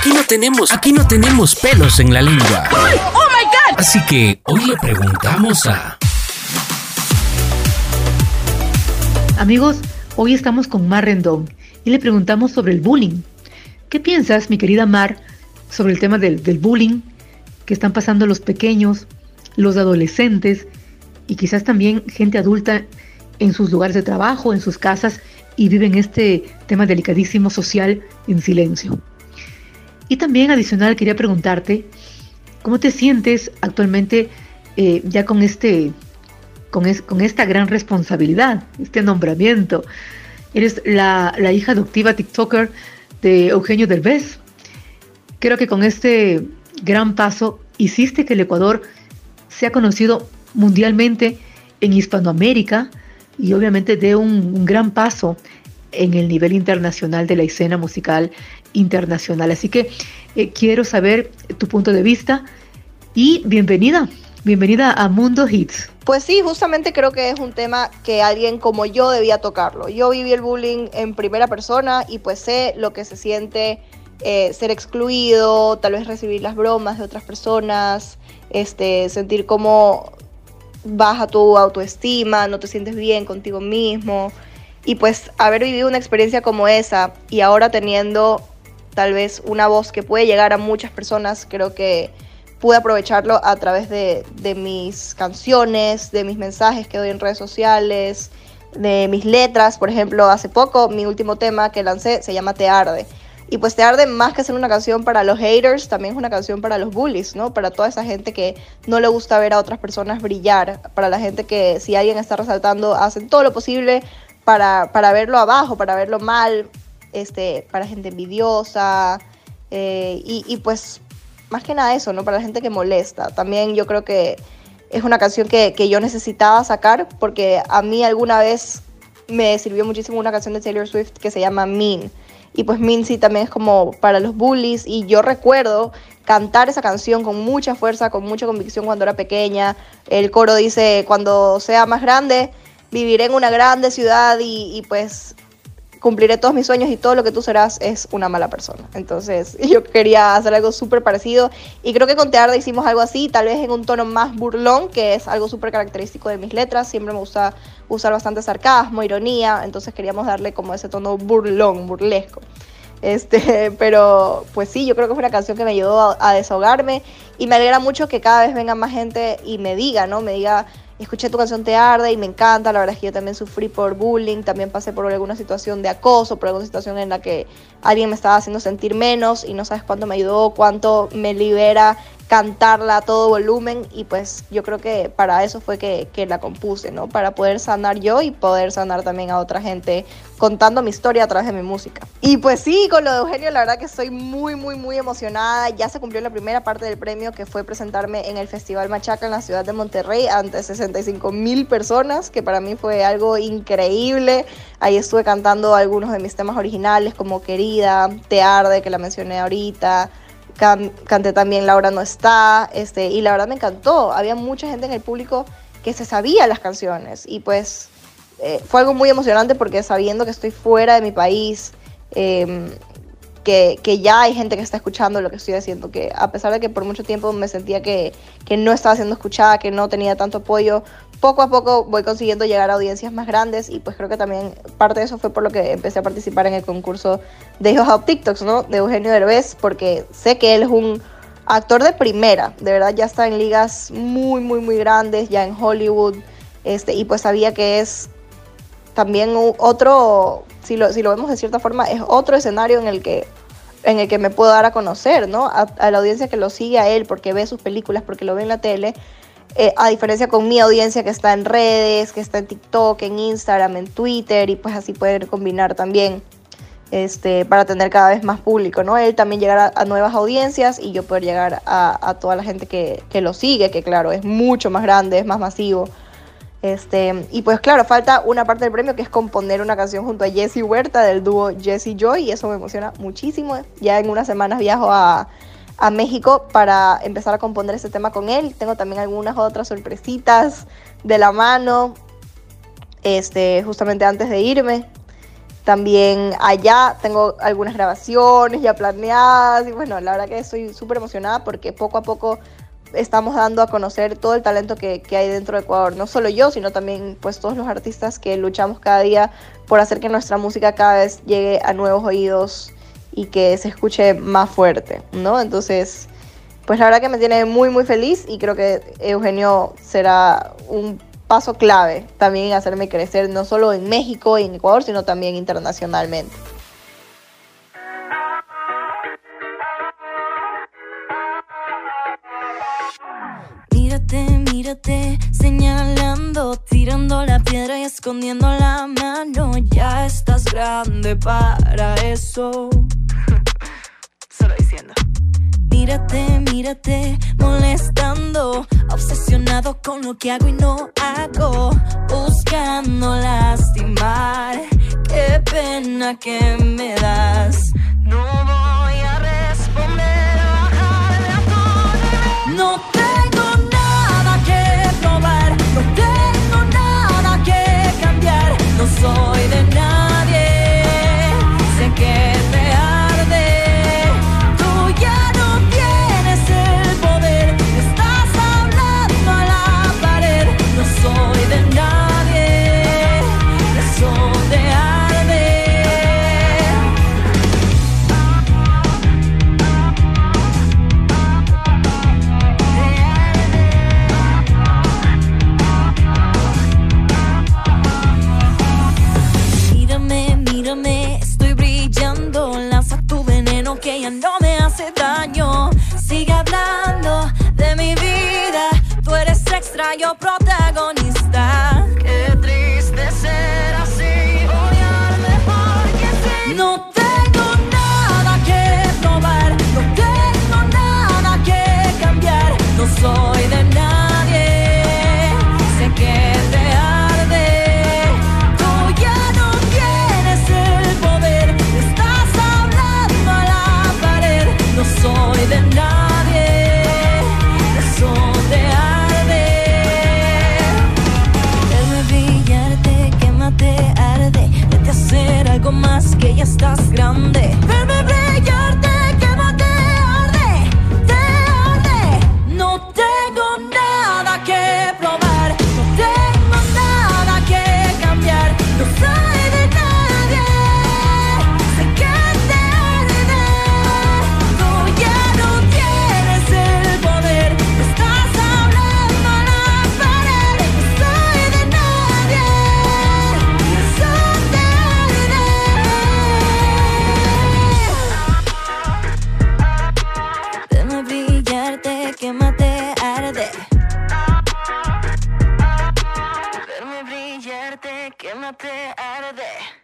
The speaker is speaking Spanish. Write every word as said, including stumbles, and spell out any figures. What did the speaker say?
Aquí no tenemos, aquí no tenemos pelos en la lengua. ¡Oh, my God! Así que hoy le preguntamos a... Amigos, hoy estamos con Mar Rendón y le preguntamos sobre el bullying. ¿Qué piensas, mi querida Mar, sobre el tema del, del bullying que están pasando los pequeños, los adolescentes y quizás también gente adulta en sus lugares de trabajo, en sus casas, y viven este tema delicadísimo social en silencio? Y también adicional quería preguntarte, ¿cómo te sientes actualmente eh, ya con este, con, es, con esta gran responsabilidad, este nombramiento? Eres la, la hija adoptiva TikToker de Eugenio Derbez. Creo que con este gran paso hiciste que el Ecuador sea conocido mundialmente en Hispanoamérica y obviamente dé un, un gran paso en el nivel internacional de la escena musical internacional. Así que eh, quiero saber tu punto de vista y bienvenida, bienvenida a Mundo Hits. Pues sí, justamente creo que es un tema que alguien como yo debía tocarlo. Yo viví el bullying en primera persona y pues sé lo que se siente eh, ser excluido, tal vez recibir las bromas de otras personas, este, sentir como baja tu autoestima, no te sientes bien contigo mismo. Y pues haber vivido una experiencia como esa y ahora teniendo tal vez una voz que puede llegar a muchas personas, creo que pude aprovecharlo a través de, de mis canciones, de mis mensajes que doy en redes sociales, de mis letras. Por ejemplo, hace poco mi último tema que lancé se llama Te Arde. Y pues Te Arde, más que ser una canción para los haters, también es una canción para los bullies, ¿no? Para toda esa gente que no le gusta ver a otras personas brillar, para la gente que si alguien está resaltando, hacen todo lo posible para, para verlo abajo, para verlo mal, este, para gente envidiosa, eh, y, y pues más que nada eso, ¿no? Para la gente que molesta. También yo creo que es una canción que, que yo necesitaba sacar porque a mí alguna vez me sirvió muchísimo una canción de Taylor Swift que se llama Mean. Y pues Mean sí también es como para los bullies. Y yo recuerdo cantar esa canción con mucha fuerza, con mucha convicción cuando era pequeña. El coro dice, cuando sea más grande, viviré en una grande ciudad y, y pues cumpliré todos mis sueños y todo lo que tú serás es una mala persona. Entonces yo quería hacer algo súper parecido y creo que con Te Arde hicimos algo así, tal vez en un tono más burlón, que es algo súper característico de mis letras. Siempre me gusta usar bastante sarcasmo, ironía, entonces queríamos darle como ese tono burlón, burlesco. Este, pero pues sí, yo creo que fue una canción que me ayudó a, a desahogarme y me alegra mucho que cada vez venga más gente y me diga, ¿no? Me diga, escuché tu canción Te Arde y me encanta. La verdad es que yo también sufrí por bullying, también pasé por alguna situación de acoso, por alguna situación en la que alguien me estaba haciendo sentir menos y no sabes cuánto me ayudó, cuánto me libera cantarla a todo volumen. Y pues yo creo que para eso fue que, que la compuse, ¿no? Para poder sanar yo y poder sanar también a otra gente contando mi historia a través de mi música. Y pues sí, con lo de Eugenio la verdad que estoy muy muy muy emocionada. Ya se cumplió la primera parte del premio, que fue presentarme en el Festival Machaca en la ciudad de Monterrey ante sesenta y cinco mil personas, que para mí fue algo increíble. Ahí estuve cantando algunos de mis temas originales como Querida, Te Arde, que la mencioné ahorita. Can- canté también Laura no está, este, y la verdad me encantó. Había mucha gente en el público que se sabía las canciones y pues eh, fue algo muy emocionante porque sabiendo que estoy fuera de mi país, eh, que, que ya hay gente que está escuchando lo que estoy haciendo, que a pesar de que por mucho tiempo me sentía que, que no estaba siendo escuchada, que no tenía tanto apoyo, poco a poco voy consiguiendo llegar a audiencias más grandes y pues creo que también parte de eso fue por lo que empecé a participar en el concurso de Hip Hop TikToks, ¿no? De Eugenio Derbez, porque sé que él es un actor de primera, de verdad ya está en ligas muy, muy, muy grandes, ya en Hollywood, este, y pues sabía que es también otro, si lo, si lo vemos de cierta forma, es otro escenario en el que en el que me puedo dar a conocer, ¿no? A, a la audiencia que lo sigue a él porque ve sus películas, porque lo ve en la tele. Eh, a diferencia con mi audiencia que está en redes, que está en TikTok, en Instagram, en Twitter, y pues así poder combinar también este, para tener cada vez más público, ¿no? Él también llegar a, a nuevas audiencias y yo poder llegar a, a toda la gente que, que lo sigue, que claro, es mucho más grande, es más masivo. Este, y pues claro, falta una parte del premio que es componer una canción junto a Jesse Huerta del dúo Jesse Joy y eso me emociona muchísimo. Ya en unas semanas viajo a a México para empezar a componer este tema con él. Tengo también algunas otras sorpresitas de la mano, este, justamente antes de irme. También allá tengo algunas grabaciones ya planeadas y bueno, la verdad que estoy súper emocionada porque poco a poco estamos dando a conocer todo el talento que, que hay dentro de Ecuador. No solo yo, sino también pues todos los artistas que luchamos cada día por hacer que nuestra música cada vez llegue a nuevos oídos y que se escuche más fuerte, ¿no? Entonces, pues la verdad que me tiene muy muy feliz y creo que Eugenio será un paso clave también en hacerme crecer no solo en México y en Ecuador, sino también internacionalmente. Mírate, mírate, señalando, tirando la piedra y escondiendo la mano. Ya estás grande para eso. Solo diciendo. Mírate, mírate, molestando, obsesionado con lo que hago y no hago, buscando lastimar. Qué pena que me das. No voy a responder, bajarle a todo. No tengo nada que probar, no tengo nada que cambiar. No soy de nadie, sé que te arde. Tú ya no tienes el poder, estás hablando a la pared. No soy de nadie, eso te arde. Mírame, mírame, estoy brillando. Lanza tu veneno que ya no me hace daño. Sigue hablando de mi vida, tú eres extra, yo protagonista. Qué triste ser así, odiar mejor que sí. No tengo nada que probar, no tengo nada que cambiar. No soy de nadie, sé que te arde. Tú ya no tienes el poder, estás hablando a la pared. No soy de nadie, eso te arde. Verme brillarte, quémate, arde. Vete a hacer algo más que ya estás grande. Verme brillarte, quémate, arde, te arde. No tengo nada que probar, no tengo nada que cambiar. No soy de nadie, sé que te arde. Tú ya no tienes el poder, estás hablando a la pared. No soy de nadie, eso te arde. Déjame brillarte, quémate, arde. Verme brillarte, quémate, arde.